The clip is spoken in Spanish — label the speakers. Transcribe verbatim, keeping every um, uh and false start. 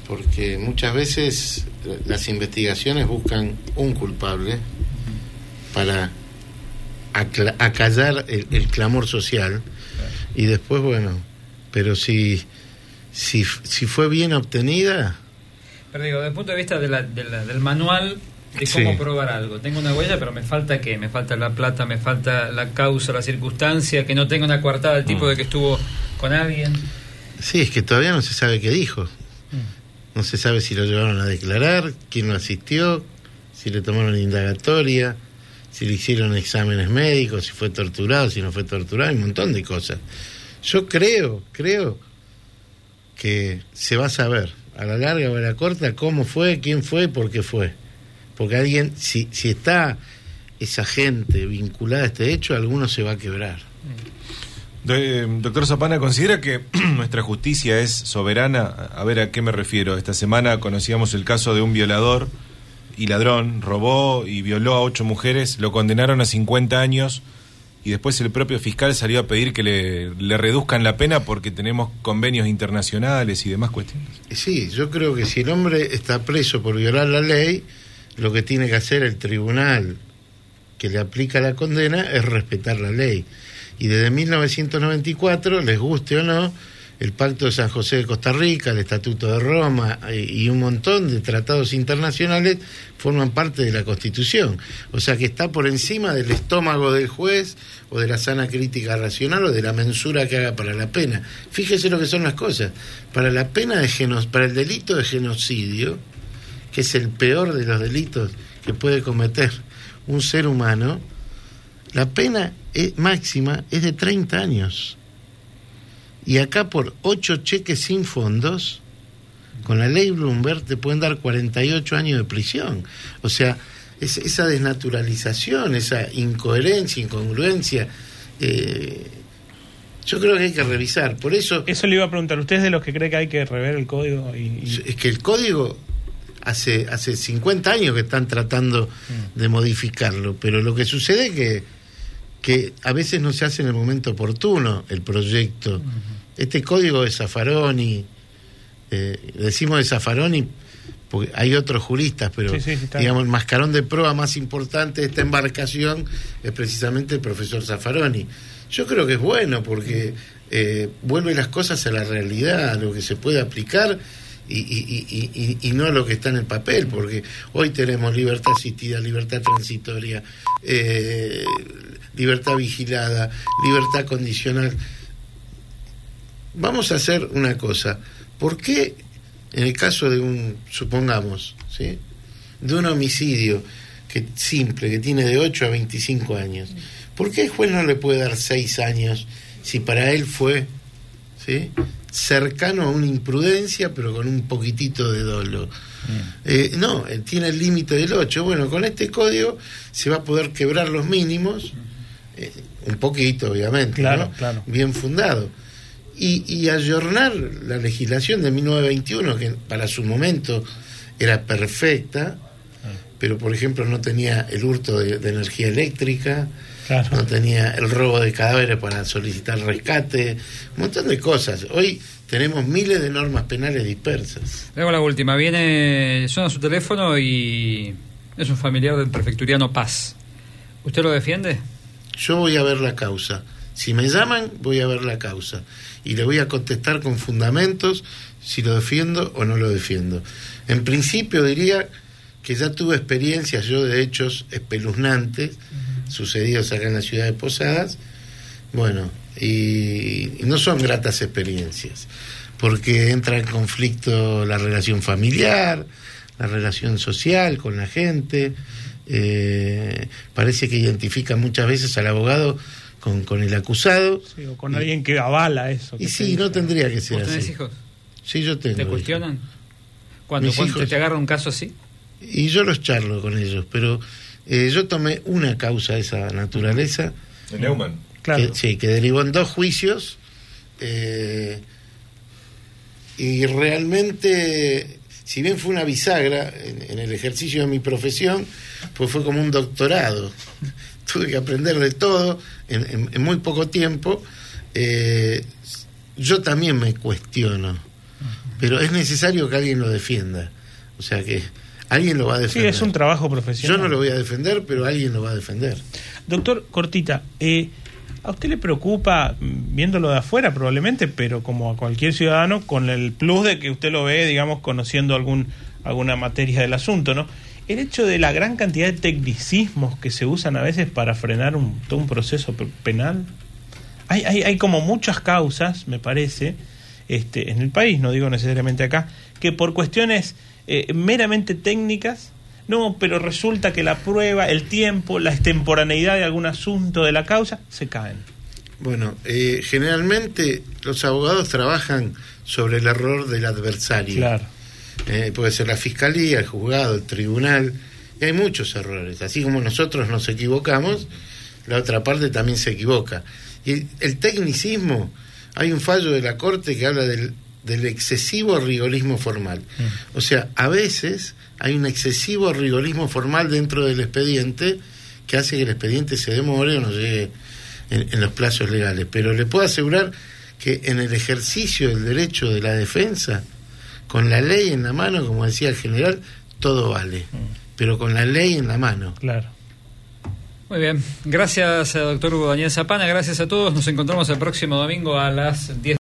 Speaker 1: porque muchas veces las investigaciones buscan un culpable para acla- acallar el, el clamor social, y después, bueno, pero si si, si fue bien obtenida.
Speaker 2: Pero digo, desde el punto de vista de la, de la, del manual de cómo sí. probar algo, tengo una huella, pero me falta ¿qué? Me falta la plata, me falta la causa, la circunstancia, que no tenga una coartada del tipo mm. de que estuvo con alguien.
Speaker 1: Sí, es que todavía no se sabe qué dijo. Mm. No se sabe si lo llevaron a declarar, quién lo asistió, si le tomaron indagatoria, si le hicieron exámenes médicos, si fue torturado, si no fue torturado, hay un montón de cosas. Yo creo, creo que se va a saber, a la larga o a la corta, cómo fue, quién fue, por qué fue. Porque alguien, si, si está esa gente vinculada a este hecho, alguno se va a quebrar.
Speaker 3: De, doctor Zapana, ¿considera que nuestra justicia es soberana? A ver, ¿a qué me refiero? Esta semana conocíamos el caso de un violador y ladrón, robó y violó a ocho mujeres, lo condenaron a cincuenta años y después el propio fiscal salió a pedir que le, le reduzcan la pena porque tenemos convenios internacionales y demás cuestiones.
Speaker 1: Sí, yo creo que si el hombre está preso por violar la ley, lo que tiene que hacer el tribunal que le aplica la condena es respetar la ley. Y desde mil novecientos noventa y cuatro, les guste o no, el Pacto de San José de Costa Rica, el Estatuto de Roma y un montón de tratados internacionales forman parte de la Constitución. O sea que está por encima del estómago del juez o de la sana crítica racional o de la mensura que haga para la pena. Fíjese lo que son las cosas. Para la pena de geno- para el delito de genocidio, que es el peor de los delitos que puede cometer un ser humano, la pena es, máxima es de treinta años. Y acá por ocho cheques sin fondos, con la ley Bloomberg te pueden dar cuarenta y ocho años de prisión. O sea, es, esa desnaturalización, esa incoherencia, incongruencia, eh, yo creo que hay que revisar. Por eso...
Speaker 4: Eso le iba a preguntar, ¿usted es de los que cree que hay que rever el código? Y, y...
Speaker 1: Es que el código... Hace hace cincuenta años que están tratando mm. de modificarlo, pero lo que sucede es que, que a veces no se hace en el momento oportuno el proyecto. Uh-huh. Este código de Zaffaroni, eh, decimos de Zaffaroni porque hay otros juristas, pero sí, sí, sí, digamos el mascarón de prueba más importante de esta embarcación es precisamente el profesor Zaffaroni. Yo creo que es bueno porque eh, vuelve las cosas a la realidad, a lo que se puede aplicar. Y, y, y, y, y no lo que está en el papel, porque hoy tenemos libertad asistida, libertad transitoria, eh, libertad vigilada, libertad condicional. Vamos a hacer una cosa. ¿Por qué en el caso de un, supongamos, ¿sí?, de un homicidio que simple, que tiene de ocho a veinticinco años, ¿por qué el juez no le puede dar seis años si para él fue, ¿sí?, cercano a una imprudencia, pero con un poquitito de dolo? Eh, no, tiene el límite del ocho. Bueno, con este código se va a poder quebrar los mínimos, eh, un poquito, obviamente,
Speaker 4: claro,
Speaker 1: ¿no?
Speaker 4: Claro.
Speaker 1: Bien fundado. Y, y ayornar la legislación de mil novecientos veintiuno, que para su momento era perfecta, pero por ejemplo no tenía el hurto de, de energía eléctrica, claro, no tenía el robo de cadáveres para solicitar rescate, un montón de cosas. Hoy tenemos miles de normas penales dispersas.
Speaker 2: Luego la última, viene, suena su teléfono y es un familiar del prefecturiano Paz. ¿Usted lo defiende?
Speaker 1: Yo voy a ver la causa. Si me llaman, voy a ver la causa. Y le voy a contestar con fundamentos si lo defiendo o no lo defiendo. En principio diría que ya tuve experiencias yo de hechos espeluznantes uh-huh. sucedidos acá en la ciudad de Posadas, bueno, y, y no son gratas experiencias, porque entra en conflicto la relación familiar, la relación social con la gente, eh, parece que identifica muchas veces al abogado con, con el acusado.
Speaker 4: Sí, o con
Speaker 1: y,
Speaker 4: alguien que avala eso.
Speaker 1: Y sí, no tendría que ser
Speaker 2: así.
Speaker 1: ¿Vos
Speaker 2: tenés hijos?
Speaker 1: Sí, yo tengo.
Speaker 2: ¿Te cuestionan? Cuando,
Speaker 1: Mis
Speaker 2: cuando
Speaker 1: hijos,
Speaker 2: te agarra un caso así.
Speaker 1: Y yo los charlo con ellos, pero eh, yo tomé una causa de esa naturaleza.
Speaker 3: De Neumann.
Speaker 4: Claro.
Speaker 1: Que, sí, que derivó en dos juicios. Eh, y realmente, si bien fue una bisagra en, en el ejercicio de mi profesión, pues fue como un doctorado. Tuve que aprender de todo en, en, en muy poco tiempo. Eh, yo también me cuestiono pero es necesario que alguien lo defienda. O sea que alguien lo va a defender.
Speaker 4: Sí, es un trabajo profesional.
Speaker 1: Yo no lo voy a defender, pero alguien lo va a defender.
Speaker 4: Doctor Cortita, eh, ¿a usted le preocupa, viéndolo de afuera probablemente, pero como a cualquier ciudadano, con el plus de que usted lo ve, digamos, conociendo algún alguna materia del asunto, ¿no? El hecho de la gran cantidad de tecnicismos que se usan a veces para frenar un, todo un proceso penal. Hay, hay, hay como muchas causas, me parece, este, en el país, no digo necesariamente acá, que por cuestiones eh, meramente técnicas, no, pero resulta que la prueba, el tiempo, la extemporaneidad de algún asunto de la causa, se caen.
Speaker 1: Bueno, eh, generalmente los abogados trabajan sobre el error del adversario.
Speaker 4: Claro.
Speaker 1: Eh, puede ser la fiscalía, el juzgado, el tribunal, y hay muchos errores. Así como nosotros nos equivocamos, la otra parte también se equivoca. Y el, el tecnicismo, hay un fallo de la Corte que habla del, del excesivo rigorismo formal. Mm. O sea, a veces hay un excesivo rigorismo formal dentro del expediente que hace que el expediente se demore o no llegue en, en los plazos legales. Pero le puedo asegurar que en el ejercicio del derecho de la defensa, con la ley en la mano, como decía el general, todo vale, pero con la ley en la mano.
Speaker 4: Claro.
Speaker 2: Muy bien, gracias doctor Hugo Daniel Zapana, gracias a todos, nos encontramos el próximo domingo a las diez.